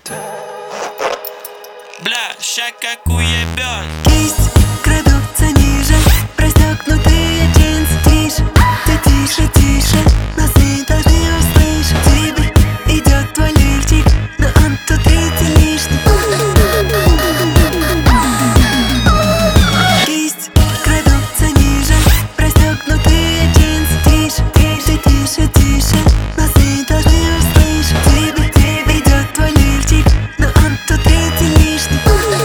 Бля, ща как уебёт. Кисть крадутся ниже, расстёгнутые джинсы. Тише, ты тише, тише, нас не должны услышать. Тебе идёт твой лифчик, но он тут третий лишний. Кисть крадутся ниже, расстёгнутые джинсы. Тише, тише, тише, тише, нас не должны услышать. Тебе идёт твой лифчик, но он тут третий лишний.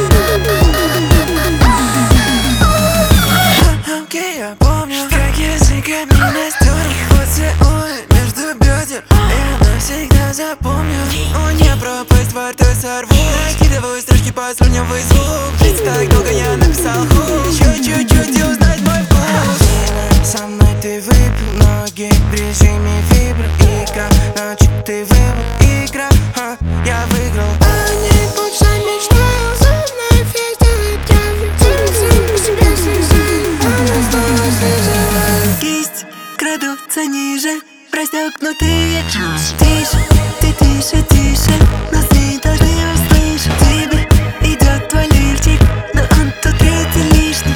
Окей, я помню, как языками настёр поцелуй между бедер, я навсегда запомню. Не пропасть, во рту сорву. Накидываю строчки по слюнявый звук. Ведь так долго я написал хук. Еще чуть-чуть и узнать мой вкус. Со мной ты выпил ноги в режиме вибро. Игра, ночью ты выбрал. Игра, я выиграл. Они больше мечтаю, зубная фея делает травлю. Сам по себе слезаю, она снова слезает. Кисть крадутся ниже, расстёгнутые джинсы. Тише, ты тише, тише, нас не должны услышать. Тебе идёт твой лифчик, но он тут третий лишний.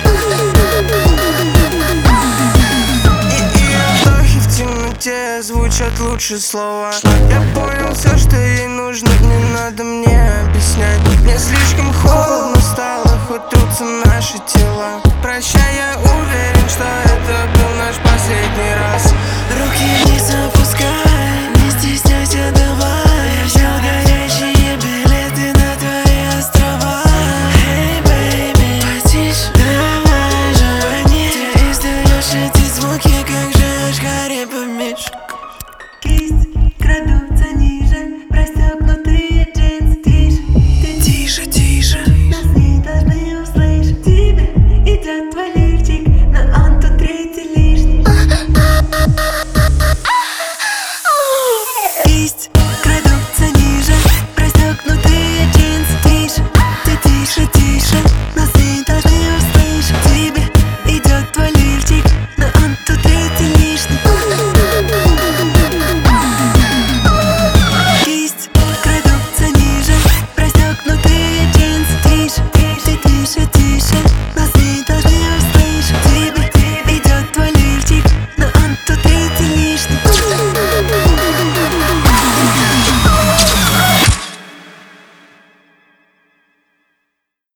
И вдохи в темноте звучат лучше слова. Я понял все, что ей нужно, не надо мне объяснять. Мне слишком холодно стало, хоть трутся наши тела. Прощай, я уверен, что это был наш последний раз. Руки вниз,